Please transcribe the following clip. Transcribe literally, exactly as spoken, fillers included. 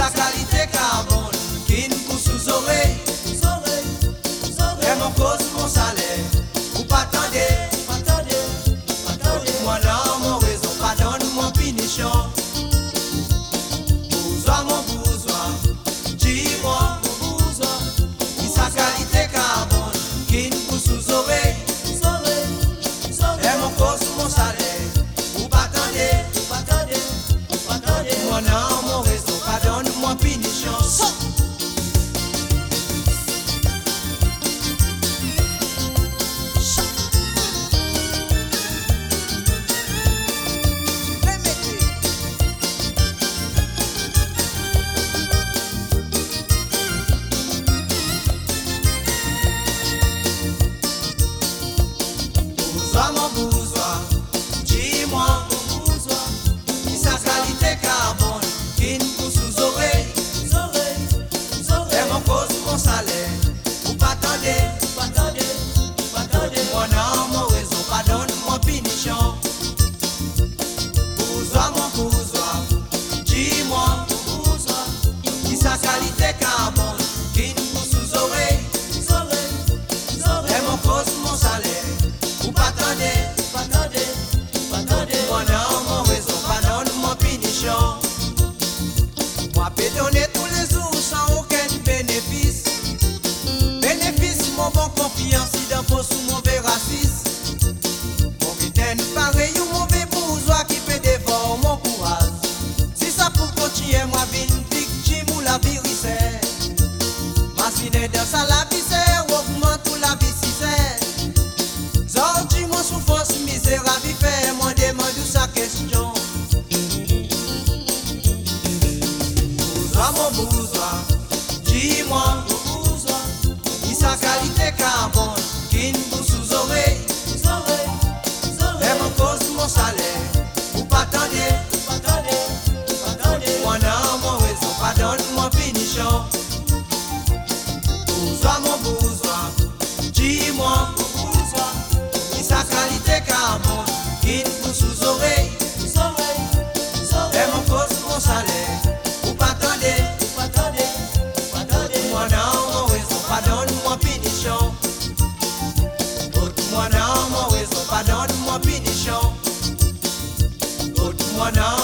sa qualité carbone, qui nous pousse sous oreilles. Et mon cause, mon salaire, ou pas attendez, moi non, mon raison, pardonne mon punition. Bourgeois, mon bourgeois, dis-moi, mon bourgeois, qui sa qualité carbone, qui nous pousse sous oreilles. Et mon cause, mon salaire, ou pas attendez, moi non, mon raison, pardonne mon punition. Bourgeois, mon bourgeois, dis-moi, mon bourgeois, qui sa qualité carbone, qui nous pousse sous oreilles. Et mon cause, mon salaire, ou pas attendez, moi non, mon raison, pardonne mon punition. Bourgeois, mon bourgeois, dis-moi, mon bourgeois, qui sa qualité carbone, qui nous pousse sous oreilles. Et mon cause, mon salaire, ou pas attendez, moi non, mon raison, pardonne mon punition. Moi peux donner tous les jours sans aucun bénéfice. Bénéfice, mon bon confiance, si d'un faux sous mauvais raciste. Mon vitaine pareil ou mauvais bourgeois qui peut dévorer mon courage. Si ça pour continuer, moi vine victime ou la viricère. Machine dans sa la viscère, augmente tout la vicicère. Zordi mon souffrance misérable, fait moi demande sa question. Bourgeois, mon bourgeois, dis-moi, mon bourgeois, qui sa qualité carbone, qui nous pousse sous oreilles. Et mon cause, mon salaire, ou pas attendez, moi non, mon raison, pardonne mon punition. Bourgeois, mon bourgeois, dis-moi, mon bourgeois, qui sa qualité carbone, qui nous pousse sous oreilles. Et mon cause, mon salaire, ou pas attendez, moi non, mon raison, pardonne mon punition. Moi non, mon raison, pardonne mon punition. Moi non,